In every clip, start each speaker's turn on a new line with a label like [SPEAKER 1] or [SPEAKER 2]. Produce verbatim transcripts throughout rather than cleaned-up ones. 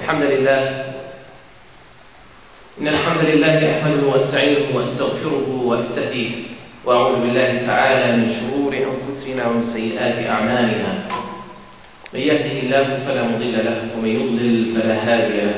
[SPEAKER 1] الحمد لله إن الحمد لله أحمده واستعينه واستغفره واستهديه وأعوذ بالله تعالى من شرور أنفسنا ومن سيئات أعمالنا. من يهده الله فلا مضل له ومن يضلل فلا هادي له،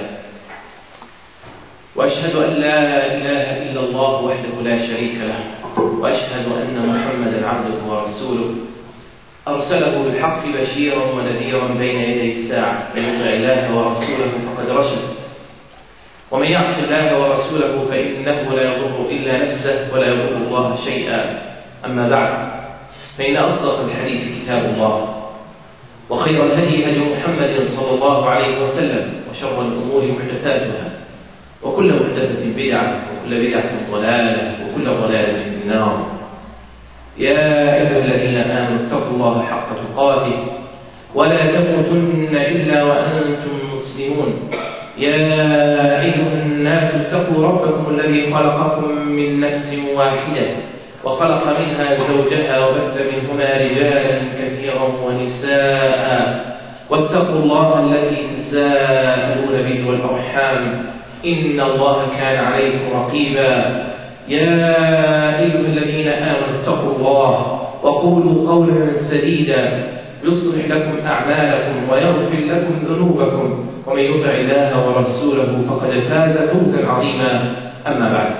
[SPEAKER 1] وأشهد أن لا إله إلا الله وحده لا شريك له، وأشهد أن محمدا عبده ورسوله أرسله بالحق بشيرا ونذيرا بين يدي الساعة، من يطع الله ورسوله فقد رشد، ومن يعص الله ورسوله فإنه لا يضر إلا نفسه ولا يضر الله شيئا. أما بعد، فإن أصدق الحديث كتاب الله، وخير الهدي هدي محمد صلى الله عليه وسلم، وشر الأمور محدثاتها، وكل محدثة بدعة، وكل بدعة ضلالة، وكل ضلالة في النار. يا أيها الذين آمنوا اتقوا الله حق تقاته ولا تموتن إلا وأنتم مسلمون. يا أيها الناس اتقوا ربكم الذي خلقكم من نفس واحدة وخلق منها زوجها وبث منهما رجالا كثيرا ونساء، واتقوا الله الذي تساءلون به والأرحام إن الله كان عليكم رقيبا. يا أيها الذين آمنوا اتقوا الله وقولوا قولا سديدا يصلح لكم أعمالكم ويغفر لكم ذنوبكم، ومن يطع الله ورسوله فقد فاز فوزا عظيما. أما بعد،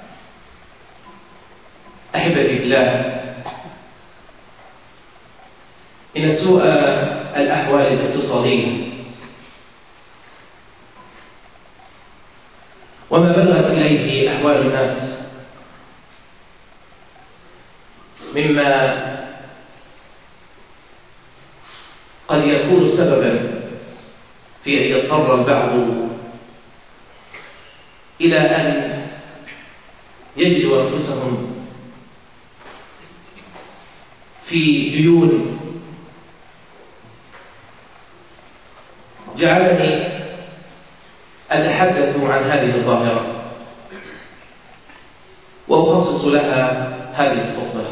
[SPEAKER 1] أحبتي بالله، إن سوء الأحوال الاقتصادية وما بلغت إليه أحوال الناس مما قد يكون سببا في أن يضطر البعض إلى أن يجدوا أنفسهم في ديون جعلني أتحدث عن هذه الظاهرة وأخصص لها هذه الخطبة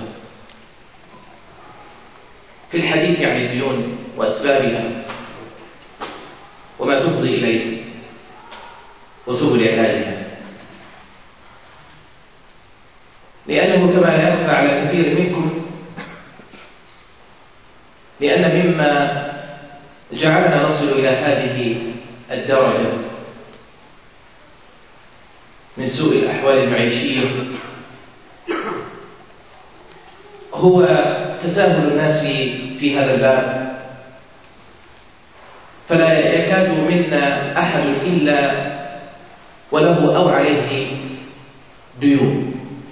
[SPEAKER 1] في الحديث عن الديون وأسبابها وما تفضي إليه وسبل علاجها، لأنه كما لا يخفى على كثير منكم لأن مما جعلنا نصل إلى هذه الدرجة من سوء الأحوال المعيشية هو تساهل الناس في هذا الباب، فلا يكاد منا أحد إلا وله أو عليه ديون،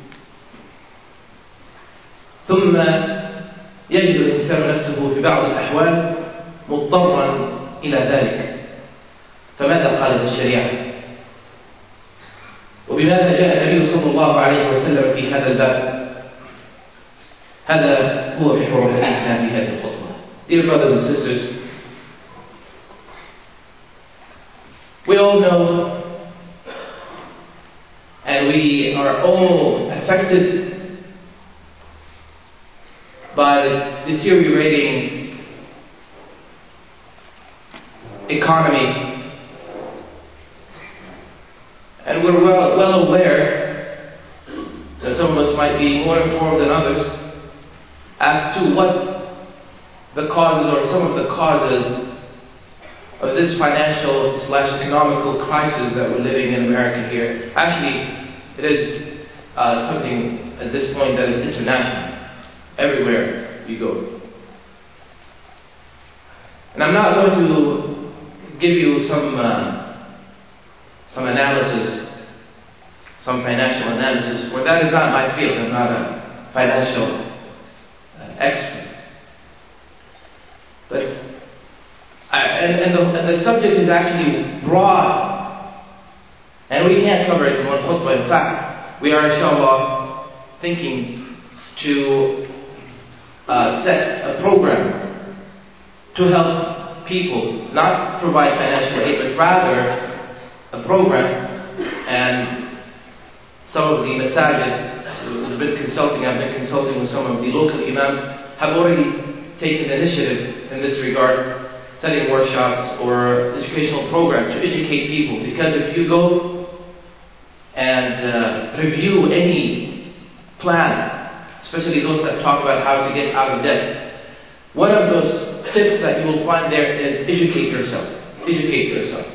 [SPEAKER 1] ثم يجد الإنسان نفسه في بعض الأحوال مضطرا إلى ذلك. فماذا قالت الشريعة؟ وبماذا جاء النبي صلى الله عليه وسلم في هذا الباب؟ هذا هو محور حديثنا في هذه الخطبة. Dear brothers and sisters, we all know and we are all affected by the deteriorating economy, and we're well, well aware that some of us might be more informed than others as to what the causes or some of the causes of this financial slash economical crisis that we're living in America here. Actually, it is uh, something at this point that is international, everywhere you go. And I'm not going to give you some uh, some analysis, some financial analysis, for that is not my field. I'm not a financial uh, expert. But I, and, and, the, and the subject is actually broad, and we can't cover it in one khutbah. In fact, we are, inshallah, thinking to uh, set a program to help people, not provide financial aid, but rather a program. And some of the masajid, we've been consulting, I've been consulting with some of the local imams, have already taken the initiative in this regard. setting workshops or educational programs to educate people. Because if you go and uh, review any plan, especially those that talk about how to get out of debt, one of those tips that you will find there is educate yourself. Educate yourself.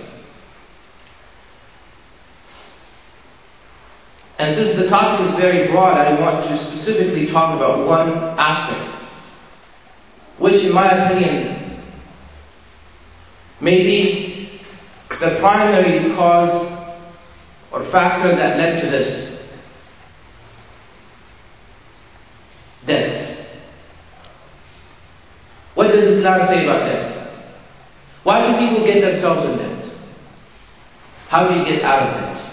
[SPEAKER 1] And since the topic is very broad, I want to specifically talk about one aspect, which in my opinion may be the primary cause or factor that led to this. Debt. What does Islam say about debt? Why do people get themselves in debt? How do you get out of debt?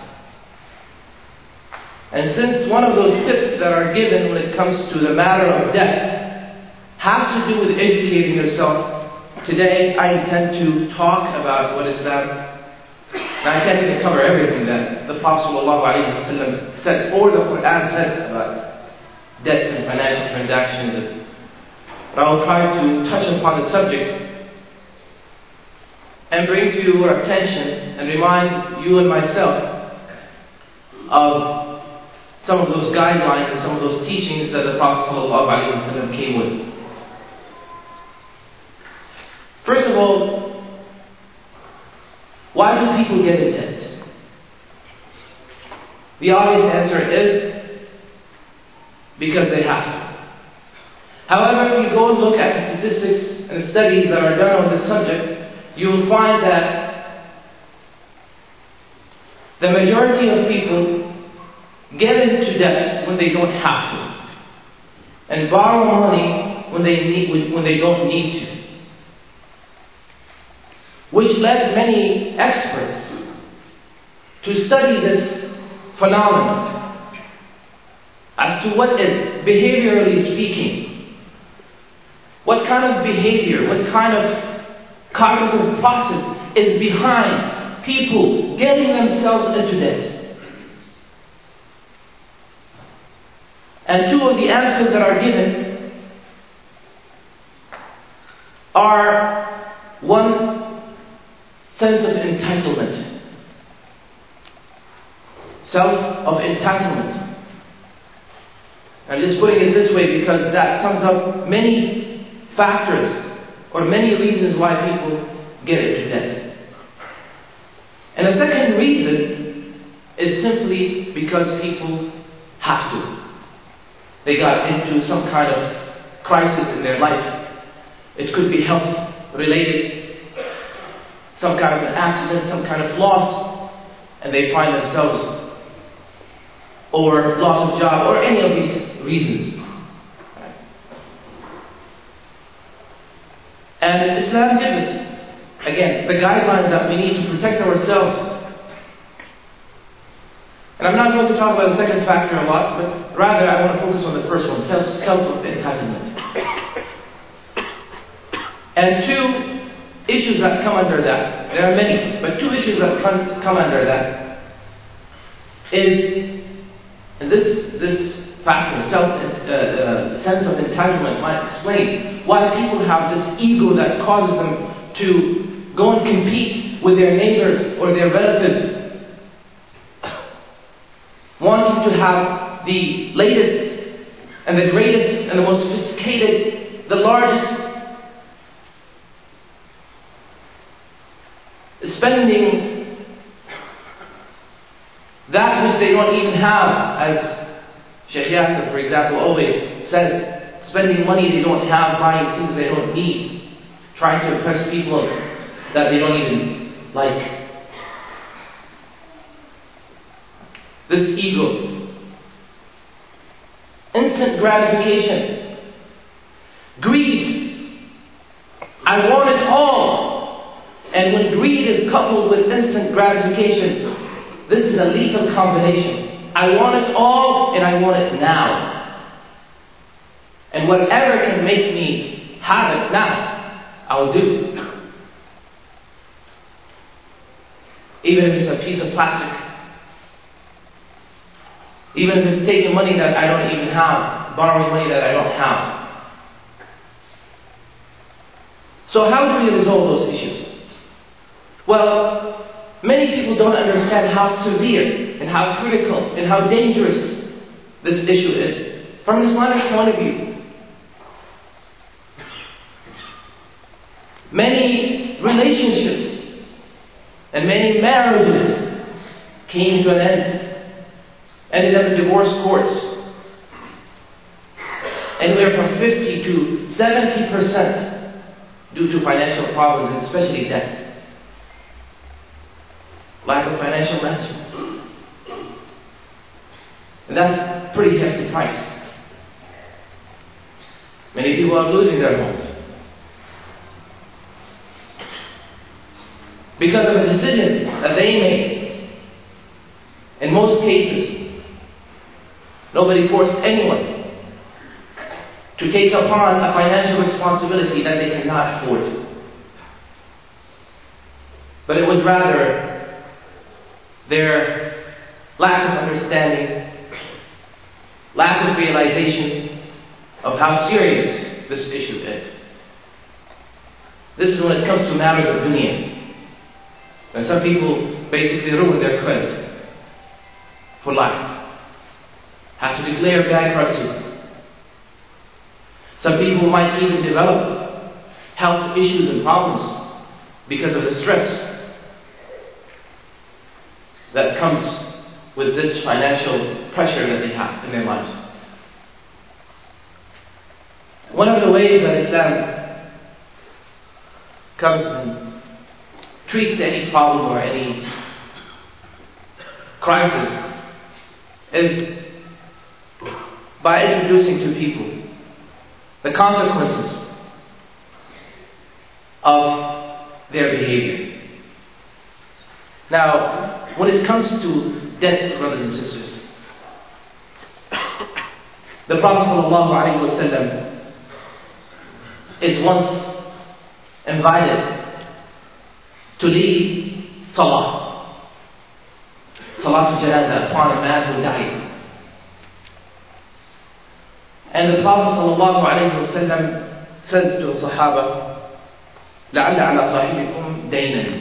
[SPEAKER 1] And since one of those tips that are given when it comes to the matter of debt has to do with educating yourself, today I intend to talk about what Islam, and I can't even cover everything that the Prophet ﷺ said or the Quran said about debt and financial transactions. But I will try to touch upon the subject and bring to your attention and remind you and myself of some of those guidelines and some of those teachings that the Prophet ﷺ came with. First of all, why do people get in debt? The obvious answer is because they have to. However, if you go and look at statistics and studies that are done on this subject, you will find that the majority of people get into debt when they don't have to, and borrow money when they need, when they don't need to, which led many experts to study this phenomenon as to what is, behaviorally speaking, what kind of behavior, what kind of cognitive process is behind people getting themselves into debt. And two of the answers that are given are, one, sense of entitlement. Self of entitlement. I'm just putting it this way because that sums up many factors or many reasons why people get into debt. And the second reason is simply because people have to. They got into some kind of crisis in their life. It could be health related, some kind of an accident, some kind of loss, and they find themselves, or loss of job, or any of these reasons. And Islam gives us, again, the guidelines that we need to protect ourselves. And I'm not going to talk about the second factor a lot, but rather I want to focus on the first one, self, self-entitlement. And two issues that come under that, there are many, but two issues that come, come under that is, and this, this factor, self, uh, uh, sense of entitlement might explain why people have this ego that causes them to go and compete with their neighbors or their relatives, wanting to have the latest and the greatest and the most sophisticated, the largest, spending that which they don't even have, as Sheikh Yasser, for example, always says, spending money they don't have, buying things they don't need, trying to impress people that they don't even like. This ego. Instant gratification. Greed. I want it all. And when greed is coupled with instant gratification, this is a lethal combination. I want it all and I want it now. And whatever can make me have it now, I'll do. Even if it's a piece of plastic. Even if it's taking money that I don't even have, borrowing money that I don't have. So how do we resolve those issues? Well, many people don't understand how severe and how critical and how dangerous this issue is from an Islamic point of view. Many relationships and many marriages came to an end, ended up in divorce courts. Anywhere from fifty to seventy percent due to financial problems, and especially debt. Lack of financial management. And that's a pretty hefty price. Many people are losing their homes because of a decision that they made. In most cases, nobody forced anyone to take upon a financial responsibility that they cannot afford. But it was rather their lack of understanding, lack of realization of how serious this issue is. This is when it comes to matters of dunya. And some people basically ruin their credit for life, have to declare bankruptcy. Some people might even develop health issues and problems because of the stress that comes with this financial pressure that they have in their lives. One of the ways that Islam comes and treats any problem or any crisis is by introducing to people the consequences of their behavior. Now, when it comes to death, brothers and sisters, the Prophet ﷺ is once invited to lead Salah, Salat al-Janazah upon a man who died. And the Prophet ﷺ said to the Sahaba, لَعَلَّ عَلَى صَاحِبِكُمْ دَيْنًا.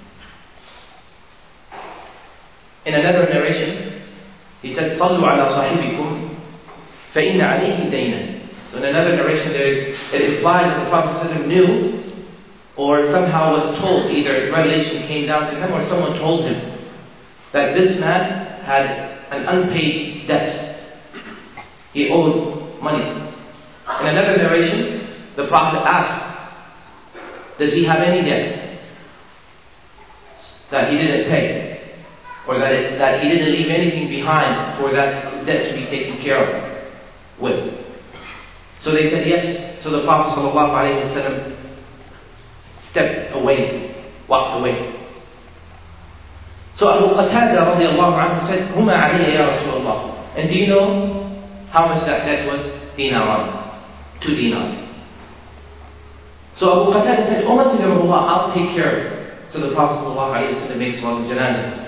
[SPEAKER 1] In another narration, he said, صَلُّوا عَلَى صَاحِبِكُمْ فَإِنَّ عَلَيْهِ دَيْنًا. So in another narration, there is, it implies that the Prophet ﷺ knew or somehow was told, either revelation came down to him or someone told him, that this man had an unpaid debt. He owed money. In another narration, the Prophet asked, does he have any debt that he didn't pay? Or that, it, that he didn't leave anything behind for that debt to be taken care of with? So they said yes. So the Prophet ﷺ stepped away, walked away. So Abu Qatada radiallahu anhu said, هُمَا عَلِيَّ يَا رَسُولَ اللَّهِ. And do you know how much that debt was? Dinar, two dinars. So Abu Qatada said, O Messenger of Allah, I'll take care of it. So the Prophet ﷺ makes Salat al-Janazah.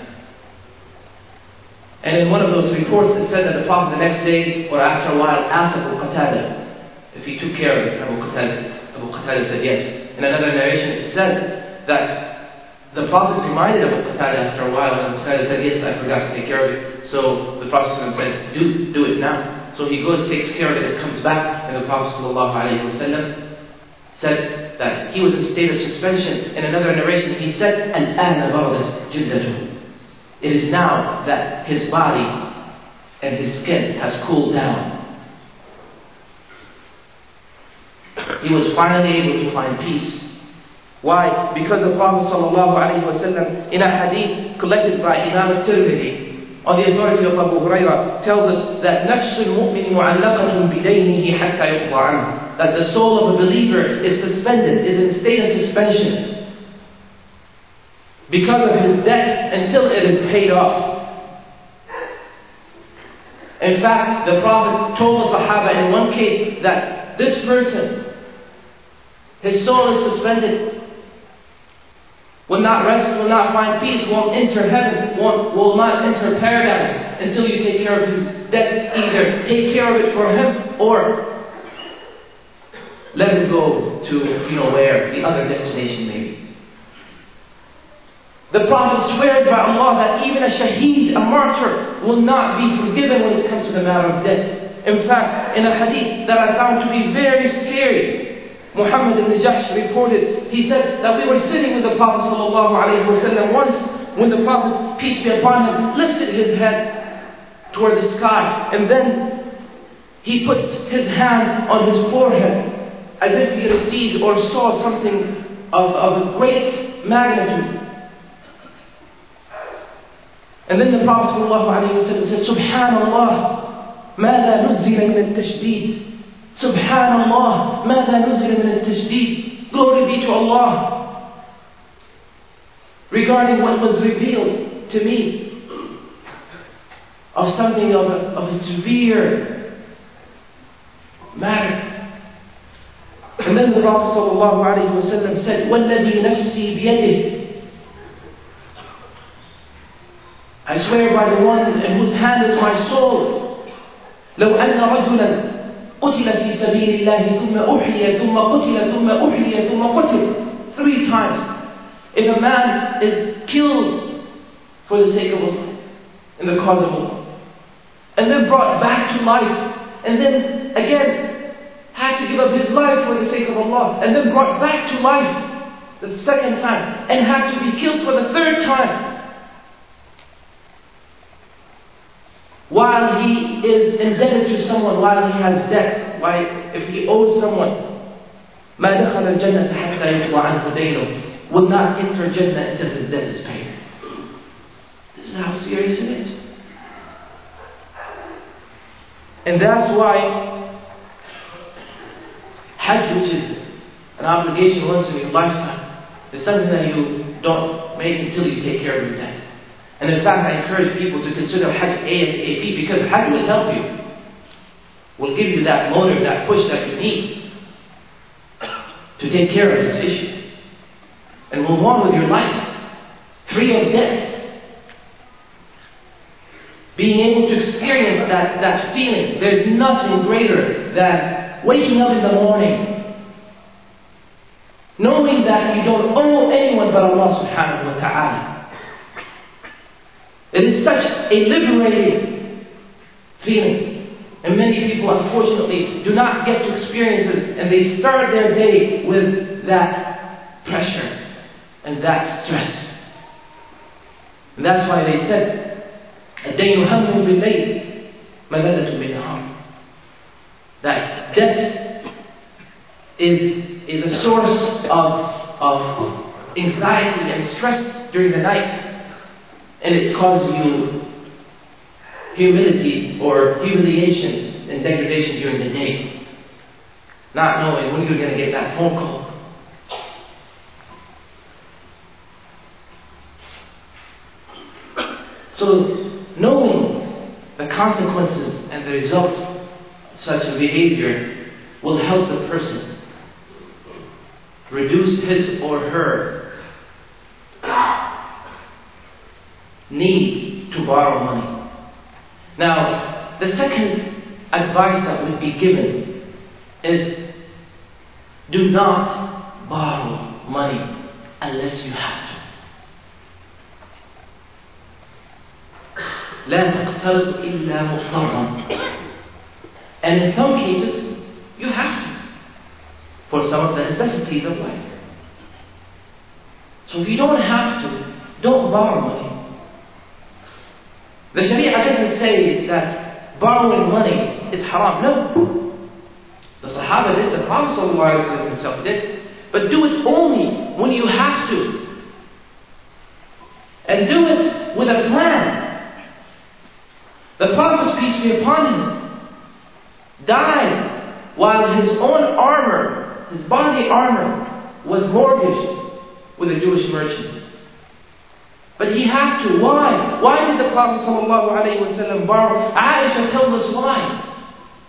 [SPEAKER 1] And in one of those reports it said that the Prophet the next day or after a while asked Abu Qatada if he took care of it. Abu Qatada, Abu Qatada said yes. In another narration it said that the Prophet reminded Abu Qatada after a while, and Abu Qatada said, yes, I forgot to take care of it. So the Prophet said, do, do it now. So he goes, takes care of it, and comes back, and the Prophet ﷺ said that he was in a state of suspension. In another narration he said, الْآنَ بَرْدَتْ جِلْدَتُهُ. It is now that his body and his skin has cooled down. He was finally able to find peace. Why? Because the Prophet ﷺ, in a hadith collected by Imam al-Tirmidhi, on the authority of Abu Hurairah, tells us that نَفْسُ الْمُؤْمِنِ مُعَلَّقَةٌ بِدَيْنِهِ حَتَّى يُقْضَى عَنْهُ. That the soul of a believer is suspended, is in a state of suspension because of his debt until it is paid off. In fact, the Prophet told the Sahaba in one case that this person, his soul is suspended, will not rest, will not find peace, won't enter heaven, won't, will not enter paradise until you take care of his debt. Either take care of it for him or let him go to, you know, where the other destination may be. The Prophet swears by Allah that even a shaheed, a martyr, will not be forgiven when it comes to the matter of death. In fact, in a hadith that I found to be very scary, Muhammad ibn Jahsh reported, he said that we were sitting with the Prophet ﷺ once when the Prophet, peace be upon him, lifted his head toward the sky, and then he put his hand on his forehead as if he received or saw something of, of a great magnitude. And then the Prophet ﷺ said, Subhanallah, ماذا نزل من التشديد. Subhanallah, ماذا نزل من التشديد. Glory be to Allah regarding what was revealed to me of something of a, of a severe matter. And then the Prophet ﷺ said, وَالَّذِي نَفْسِي بِيَدِهِ, I swear by the one in whose hand is my soul, لو أن رجلا قتل في سبيل الله ثم أحيي ثم قتل ثم أحيي ثم قتل three times. If a man is killed for the sake of Allah, in the cause of Allah, and then brought back to life, and then again had to give up his life for the sake of Allah, and then brought back to life the second time, and had to be killed for the third time, while he is indebted to someone, while he has debt, why, if he owes someone, ما دخل الجنة حتى يقضى عنه دينه, will not enter Jannah until his debt is paid. This is how serious it is. And that's why Hajj, which is an obligation once in your lifetime, is something that you don't make until you take care of your debt. And in fact, I encourage people to consider Hajj ASAP, because Hajj will help you, will give you that motive, that push that you need to take care of this issue and move on with your life, free of debt. Being able to experience that, that feeling, there's nothing greater than waking up in the morning knowing that you don't owe anyone but Allah subhanahu wa ta'ala. It is such a liberating feeling. And many people, unfortunately, do not get to experience this, and they start their day with that pressure and that stress. And that's why they said, الدين هم بالليل ملذة بالنهار. That death is, is a source of, of anxiety and stress during the night. And it causes you humility or humiliation and degradation during the day, not knowing when you're going to get that phone call. So, knowing the consequences and the result of such a behavior will help the person reduce his or her need to borrow money. Now, the second advice that would be given is, do not borrow money unless you have to. لا تقترض إلا مضطرا. And in some cases, you have to, for some of the necessities of life. So if you don't have to, don't borrow money. The Sharia doesn't say that borrowing money is haram. No. The Sahaba did, the Prophet ﷺ himself did. But do it only when you have to. And do it with a plan. The Prophet, peace be upon him, died while his own armor, his body armor, was mortgaged with a Jewish merchant. But he had to. Why? Why did the Prophet ﷺ borrow? Aisha tells us why.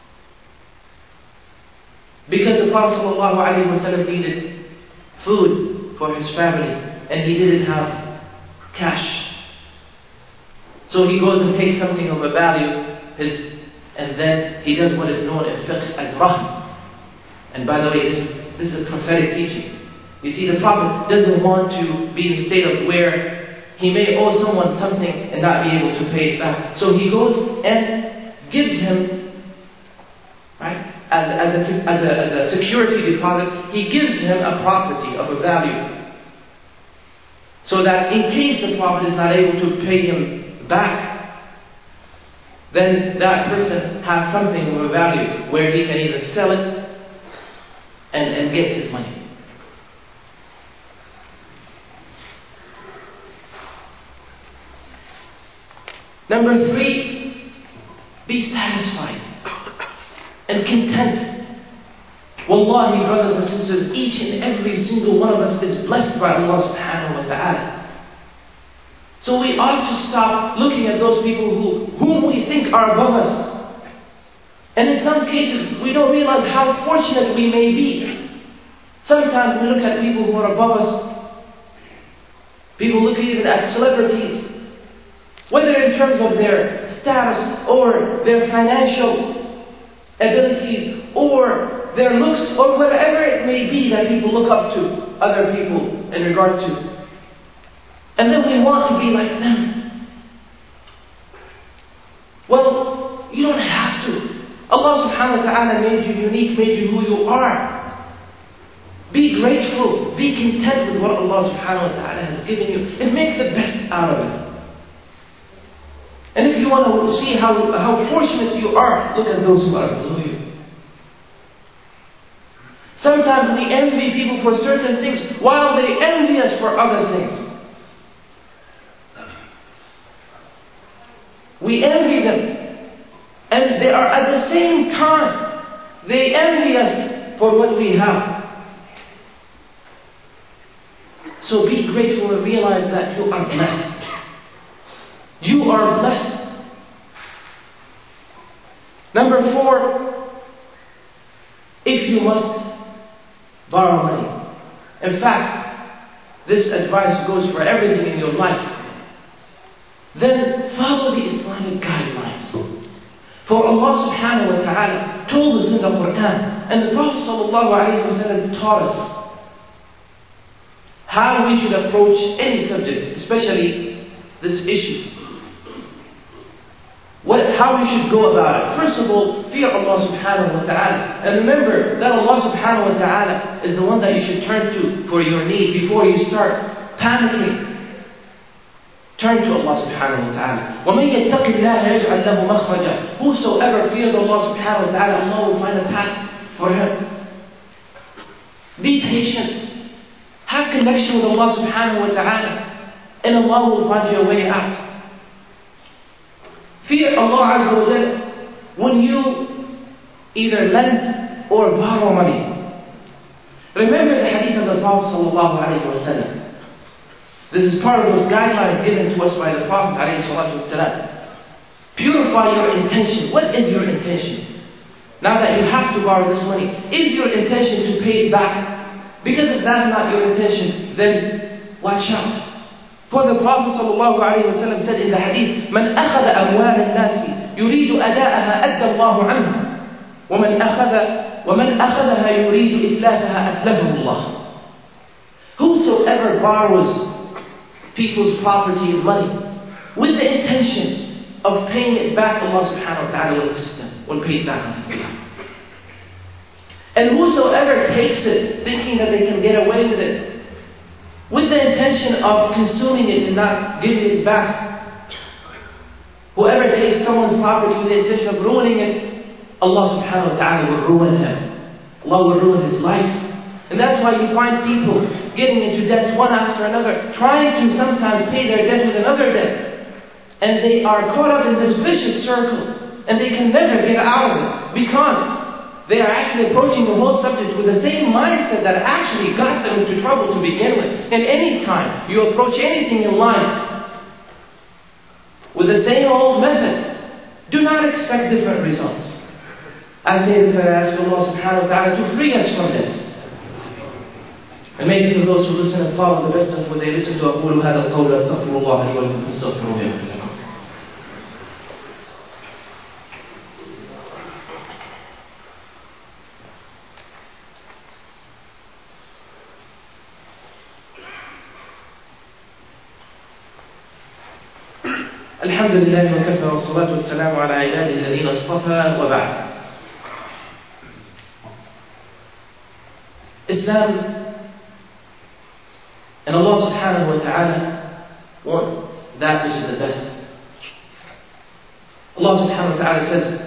[SPEAKER 1] Because the Prophet ﷺ needed food for his family, and he didn't have cash. So he goes and takes something of a value, his, and then he does what is known in fiqh as rahm. And by the way, this This is a prophetic teaching. You see, the Prophet doesn't want to be in a state of where he may owe someone something and not be able to pay it back. So he goes and gives him, right, as, as, a, as, a, as a security deposit, he gives him a property of a value. So that in case the Prophet is not able to pay him back, then that person has something of a value where he can either sell it and, and get his money. Number three, be satisfied and content. Wallahi, brothers and sisters, each and every single one of us is blessed by Allah subhanahu wa ta'ala. So we ought to stop looking at those people who, whom we think are above us. And in some cases, we don't realize how fortunate we may be. Sometimes we look at people who are above us. People look even at celebrities, whether in terms of their status or their financial abilities or their looks or whatever it may be that people look up to other people in regard to. And then we want to be like them. Well, you don't have to. Allah subhanahu wa ta'ala made you unique, made you who you are. Be grateful, be content with what Allah subhanahu wa ta'ala has given you, and make the best out of it. And if you want to see how, how fortunate you are, look at those who are below you. Sometimes we envy people for certain things while they envy us for other things. We envy them, and they are at the same time, they envy us for what we have. So be grateful and realize that you are blessed. You are blessed. Number four, if you must borrow money. In fact, this advice goes for everything in your life. Then follow the Islamic guidelines. For Allah subhanahu wa ta'ala told us in the Quran, and the Prophet sallallahu alayhi wa sallam taught us how we should approach any subject, especially this issue. What, how we should go about it. First of all, fear Allah subhanahu wa ta'ala. And remember that Allah subhanahu wa ta'ala is the one that you should turn to for your need before you start panicking. Turn to Allah subhanahu wa ta'ala. وَمَنْ يَتَّقِ اللَّهَ يَجْعَلْ لَهُ مَخْرَجًا. Whosoever fears Allah subhanahu wa ta'ala, Allah will find a path for him. Be patient. Have connection with Allah subhanahu wa ta'ala, and Allah will find you a way out. Fear Allah Azza wa Jalla when you either lend or borrow money. Remember the hadith of the Prophet sallallahu alayhi wa sallam. This is part of those guidelines given to us by the Prophet alayhi salatu wa sallam. Purify your intention. What is your intention? Now that you have to borrow this money, is your intention to pay it back? Because if that's not your intention, then watch out. For the Prophet ﷺ said in the hadith, من أخذ أموال الناس يريد أداءها أدى الله عنه ومن أخذ ومن أخذها يريد إتلافها أتلفه الله. Whosoever borrows people's property and money with the intention of paying it back, Allah subhanahu wa ta'ala will assist them, will pay it back. And whosoever takes it thinking that they can get away with it, with the intention of consuming it and not giving it back, whoever takes someone's property with the intention of ruining it, Allah subhanahu wa ta'ala will ruin him. Allah will ruin his life. And that's why you find people getting into debts one after another, trying to sometimes pay their debt with another debt. And they are caught up in this vicious circle, and they can never get out of it, because they are actually approaching the whole subject with the same mindset that actually got them into trouble to begin with. And any time you approach anything in life with the same old method, do not expect different results. I say that I ask Allah subhanahu wa ta'ala to free us from this. And make it to those who listen and follow the best of what they listen to. أقول هذا القول أستغفر الله لي ولكم فاستغفروه يغفر لكم. الحمد لله وكفى والصلاة والسلام على عباده الذين اصطفى وبعد. Islam and Allah subhanahu wa ta'ala want that which is the best. Allah subhanahu wa ta'ala says,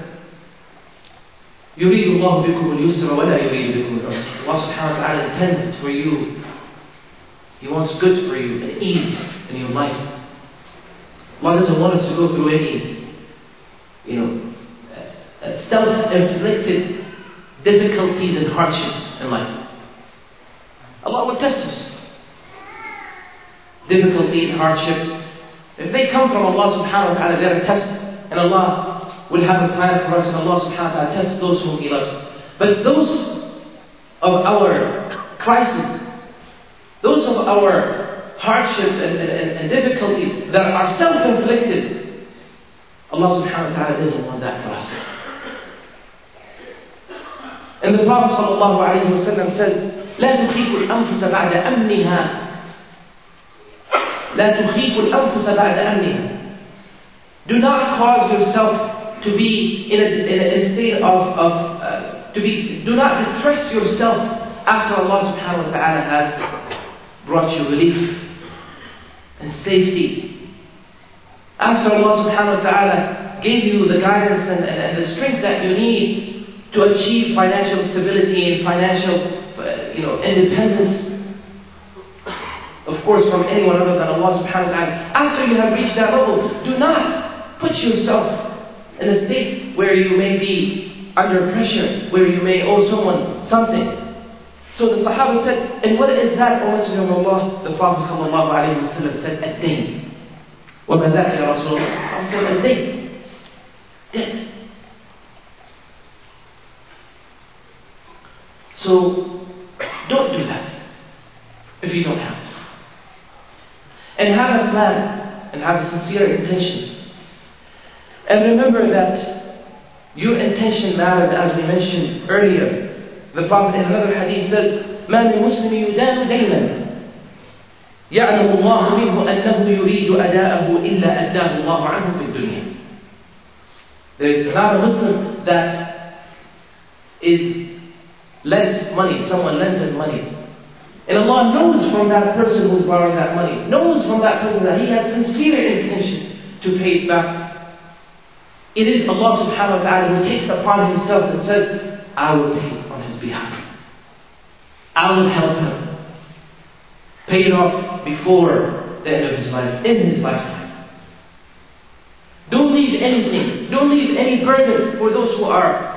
[SPEAKER 1] يريد الله بكم اليسر ولا يريد بكم العسر. Allah subhanahu wa ta'ala intends for you, He wants good for you and ease in your life. Allah doesn't want us to go through any, you know, uh, self-inflicted difficulties and hardships in life. Allah will test us. Difficulty and hardship, if they come from Allah subhanahu wa ta'ala, they're a test, and Allah will have a plan for us, and Allah subhanahu wa ta'ala tests those whom He loves. But those of our crises, those of our hardships and, and, and difficulties that are self-inflicted, Allah subhanahu wa ta'ala doesn't want that for us. And the Prophet sallallahu alayhi wa sallam says, لا تخيف الأنفس بعد أمنها لا تخيف الأنفس بعد أمنها. Do not cause yourself to be in a, in a state of, of uh, to be, do not distress yourself after Allah subhanahu wa ta'ala has brought you relief and safety. After Allah subhanahu wa ta'ala gave you the guidance and, and, and the strength that you need to achieve financial stability and financial uh, you know, independence, of course, from anyone other than Allah subhanahu wa ta'ala. After you have reached that level, do not put yourself in a state where you may be under pressure, where you may owe someone something. So the Sahaba said, and what is that, O Messenger of Allah? The Prophet sallallahu alayhi wa sallam said, ad-dayn. وَمَا ذَاكَ يَا رَسُولَ اللَّهِ? I said, ad-dayn. Debt. So, don't do that if you don't have to. And have a plan and have a sincere intention. And remember that your intention matters, as we mentioned earlier. The Prophet in another hadith says, مَا مِن مُسْلِمٍ يُدَانُ دَيْنًا يَعْلَمُ اللَّهُ مِنْهُ أَنَّهُ يُرِيدُ أَدَاءَهُ إِلَّا أَدَّاهُ اللَّهُ عَنْهُ فِي الدُّنْيَا. There is not a Muslim that is lends money, someone lends him money, and Allah knows from that person who's borrowing that money, knows from that person that he has sincere intention to pay it back. It is Allah subhanahu wa ta'ala who takes upon Himself and says, I will pay on his behalf. I will help him pay it off before the end of his life, in his lifetime. Don't leave anything, don't leave any burden for those who are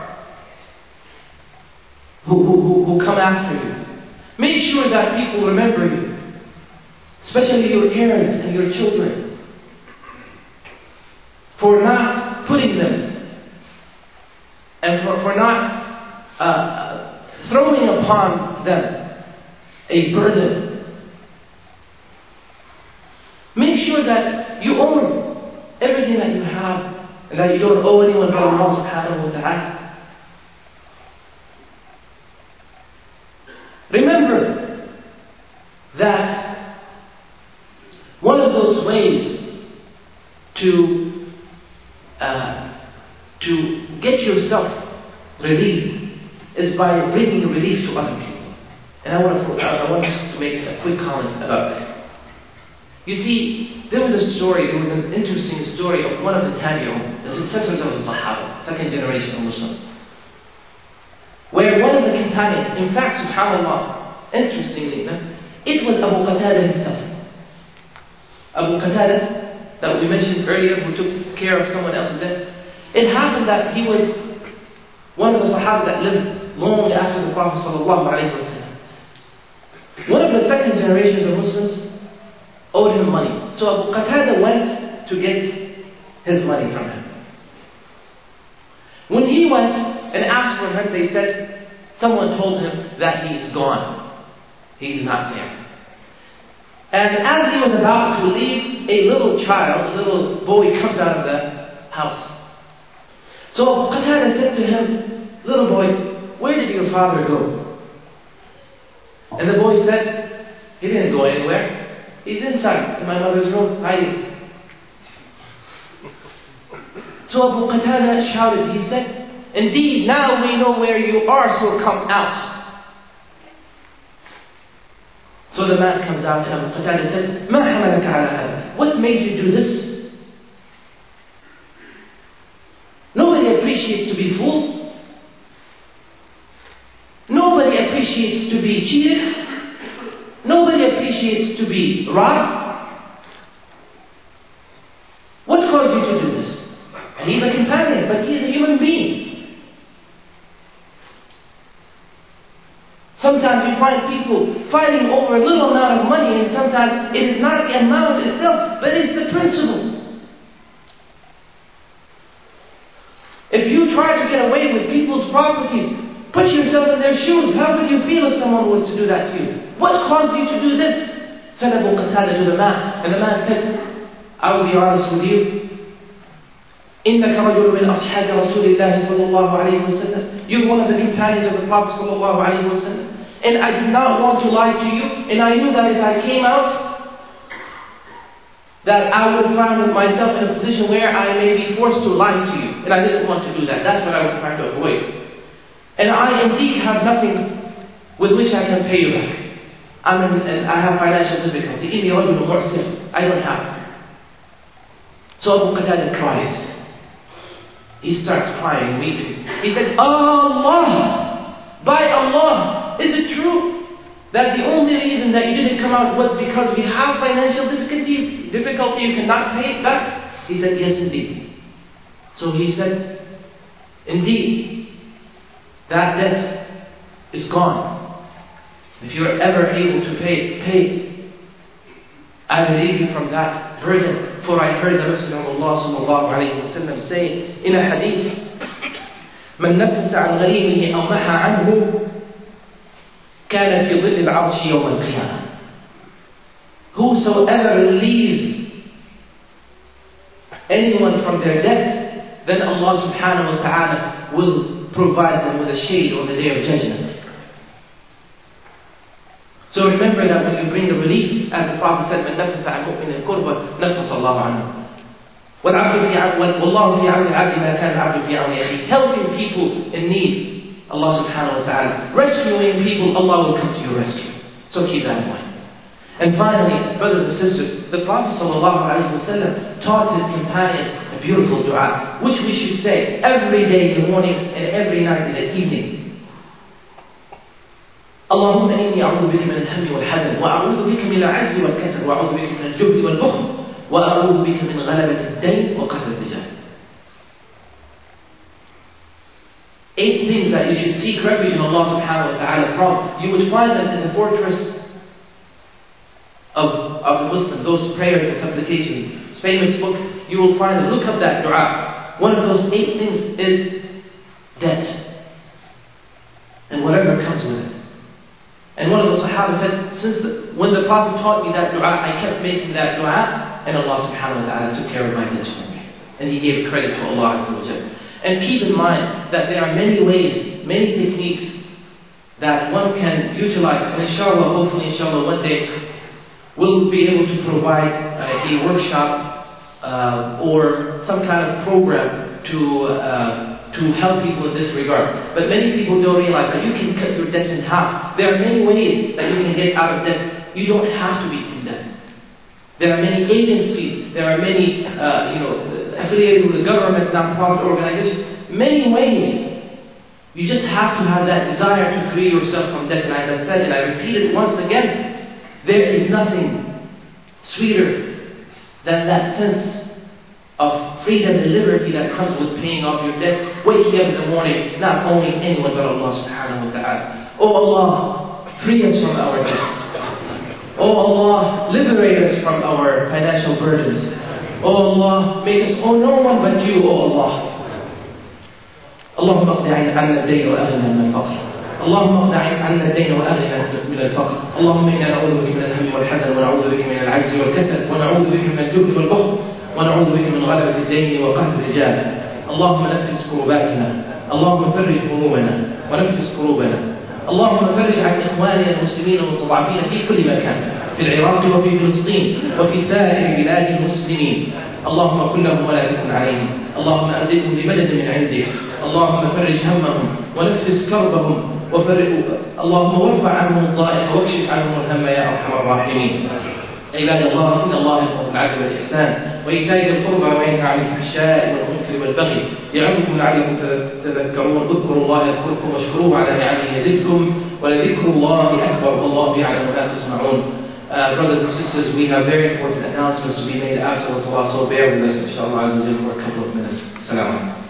[SPEAKER 1] Who, who, who come after you. Make sure that people remember you, especially your parents and your children, for not putting them and for, for not uh, throwing upon them a burden. Make sure that you own everything that you have and that you don't owe anyone but Allah subhanahu wa ta'ala. Remember that one of those ways to uh, to get yourself relieved is by bringing relief to other people. And I want to I want to make a quick comment about this. You see, there was a story, there was an interesting story of one of the tabi'un, the successors of the Sahaba, second generation of Muslims, where one of the companions, in fact, subhanAllah, interestingly enough, it was Abu Qatada himself. Abu Qatada, that we mentioned earlier, who took care of someone else's death. It happened that he was one of the Sahaba that lived long after the Prophet sallallahu alaihi wasallam. One of the second generations of Muslims owed him money. So Abu Qatada went to get his money from him. When he went and asked for him, they said, someone told him that he's gone. He's not there. And as he was about to leave, a little child, a little boy comes out of the house. So Abu Qatada said to him, little boy, where did your father go? And the boy said, he didn't go anywhere. He's inside, in my mother's room, hiding. So Abu Qatada shouted, he said, indeed, now we know where you are, so come out. So the man comes out and Abu Qatada says, مَا حَمَلَكَ عَلَى هَذَا? What made you do this? Nobody appreciates to be fooled. Nobody appreciates to be cheated. Nobody appreciates to be robbed. What caused you to do this? And he's a companion, but he's a human being. Sometimes we find people fighting over a little amount of money, and sometimes it is not the amount itself, but it's the principle. If you try to get away with people's property, put yourself in their shoes. How would you feel if someone was to do that to you? What caused you to do this? Said Abu Qatada to the man. And the man said, I will be honest with you. إِنَّكَ رَجُلٌ مِنْ أَصْحَابِ رَسُولِ اللَّهِ صَلَّى اللَّهُ عَلَيْهِ وَسَلَّمَ. You're one of the companions of the Prophet صلى الله عليه وسلم. And I did not want to lie to you. And I knew that if I came out, that I would find myself in a position where I may be forced to lie to you. And I didn't want to do that. That's what I was trying to avoid. And I indeed have nothing with which I can pay you back. I'm in, and I have financial difficulty. إِنِّي رَجُلٌ مُعْسِرٌ. I don't have. So Abu Qatada cries. He starts crying, weeping. He said, Allah! By Allah! Is it true that the only reason that you didn't come out was because we have financial difficulty, difficulty you cannot pay it back? He said, yes indeed. So he said, indeed, that debt is gone. If you are ever able to pay it, pay it. I relieve you from that burden. For I heard the Messenger of Allah sallallahu alayhi wa sallam say in a hadith, مَنْ نَفَّسَ عَنْ غَرِيمِهِ أَوْ نَحَى عَنْهُ كان في ظل العرش يوم القيامة. Whosoever relieves anyone from their debt, then Allah subhanahu wa ta'ala will provide them with a shade on the day of judgment. So remember that when you bring a relief, as the Prophet said, من نفس عن مؤمن الكربة نفس الله عنه. والعبد في عون والله في عون العبد ما كان العبد في عون أخيه. Helping people in need, Allah subhanahu wa ta'ala. Rescuing people, Allah will come to your rescue. So keep that in mind. And finally, brothers and sisters, the Prophet sallallahu alayhi wa sallam taught his companions a beautiful dua, which we should say every day in the morning and every night in the evening. اللهم إني أعوذ بك من الهم والحزن وأعوذ بك من العجز والكسل وأعوذ بك من الجبن والبخل وأعوذ بك من غلبة الدين وقهر الرجال. Eight things that you should seek refuge in Allah subhanahu wa ta'ala from. You would find them in the fortress of, of the Muslim, those prayers and supplications. This famous book, you will find it. Look up that dua. One of those eight things is debt. And whatever comes with it. And one of the Sahaba said, since the, when the Prophet taught me that dua, I kept making that dua, and Allah subhanahu wa ta'ala took care of my debts for me. And He gave credit to Allah azza wa jalla. And keep in mind that there are many ways, many techniques that one can utilize. And inshallah, hopefully inshallah, one day we'll be able to provide uh, a workshop uh, or some kind of program to uh, to help people in this regard. But many people don't realize that you can cut your debt in half. There are many ways that you can get out of debt. You don't have to be in debt. There are many agencies, there are many uh, you know, affiliated with the government, non-profit organizations, many ways. You just have to have that desire to free yourself from debt. And as I said, and I repeat it once again, there is nothing sweeter than that sense of freedom and liberty that comes with paying off your debt, waking up in the morning, not owing anyone but Allah subhanahu wa ta'ala. Oh Allah, free us from our debts. Oh Allah, liberate us from our financial burdens. Oh Allah, make us owe no one but you, oh Allah. اللهم اقض عنا الدين وأغننا من الفقر. اللهم اقض عنا الدين وأغننا من الفقر. اللهم إنا نعوذ بك من الهم والحزن ونعوذ بك من العجز والكسل ونعوذ بك من الجبن والبخل ونعوذ بك من غلبة الدين وقهر الرجال. اللهم نفس كروباتنا. اللهم فرج همومنا ونفس كروبنا. اللهم فرج عن إخواننا المسلمين المستضعفين في كل مكان، في العراق وفي فلسطين وفي سائر بلاد المسلمين. اللهم كن لهم ولا تكن عليهم، اللهم أمددهم بمدد من عندك، اللهم فرج همهم ونفس كربهم وفرج اللهم وارفع عنهم الضائق واكشف عنهم الهم يا أرحم الراحمين. عباد الله، إن الله يأمر بالعدل والإحسان وإيتاء ذي القربى وينهى عن الفحشاء والمنكر والبغي يعظكم لعلكم تذكرون. اذكروا الله يذكركم واشكروه على نعمه يزدكم ولذكر الله أكبر والله يعلم ما تصنعون. Uh, brothers and sisters, we have very important announcements to be made afterwards, so bear with us, inshallah, for a couple of minutes. Assalamu alaikum.